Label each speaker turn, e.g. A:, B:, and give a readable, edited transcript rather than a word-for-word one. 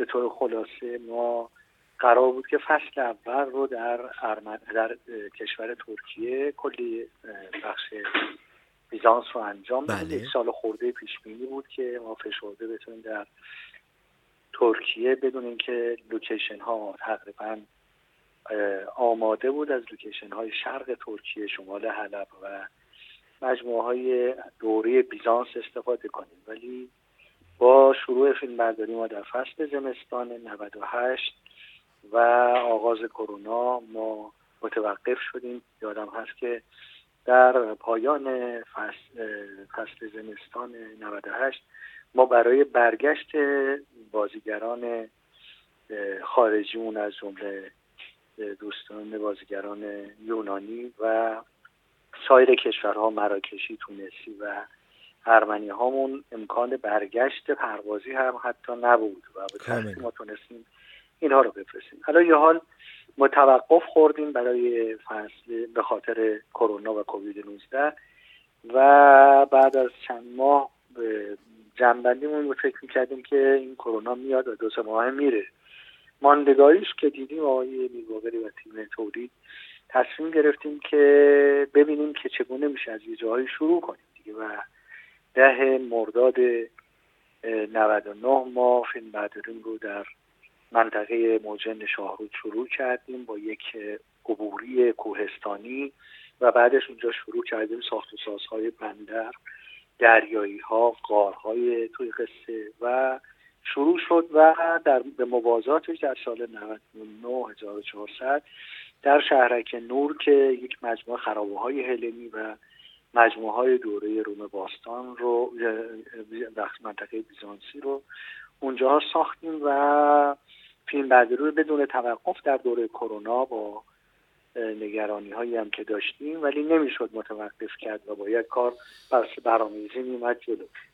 A: به طور خلاصه ما قرار بود که فصل اول رو در کشور ترکیه کلی بخش بیزانس رو انجام بدیم. یک سال خورده پیش بینی بود که ما فشرده بتونیم در ترکیه بدون اینکه لوکیشن ها تقریبا آماده بود، از لوکیشن های شرق ترکیه، شمال حلب و مجموعه های دوره بیزانس استفاده کنیم. ولی با شروع فیلم برداری ما در فصل زمستان 98 و آغاز کرونا ما متوقف شدیم. یادم هست که در پایان فصل زمستان 98 ما برای برگشت بازیگران خارجیمون از جمله دوستان بازیگران یونانی و سایر کشورها، مراکشی، تونسی و ارمنی هامون، امکان برگشت پروازی هم حتی نبود و به تحصیل ما تونستیم اینها رو بفرستیم. حالا یه حال ما توقف خوردیم برای فصل به خاطر کرونا و کووید 19 و بعد از چند ماه جنبندیمون رو فکر می‌کردیم که این کرونا میاد و 2-3 ماه میره. ماندگاریش که دیدیم آقای میرباقری و تیم تولید تصمیم گرفتیم که ببینیم که چگونه میشه از یه جایی شروع کنیم دیگه و 10 مرداد 99 ما فیلم برداریم رو در منطقه موجن شاهرود شروع کردیم با یک عبوری کوهستانی و بعدش اونجا شروع کردیم ساخت و سازهای بندر، دریایی ها، غارهای توی قصه و شروع شد و به موازاتش در سال 99 در شهرک نور که یک مجموعه خرابه های هلنی و مجموعه های دوره روم باستان رو منطقه بیزانسی رو اونجا ساختیم و فیلم برداری رو بدون توقف در دوره کرونا با نگرانی هایی هم که داشتیم ولی نمیشد متوقف کرد و با یک کار برنامه‌ریزی میومد جلو.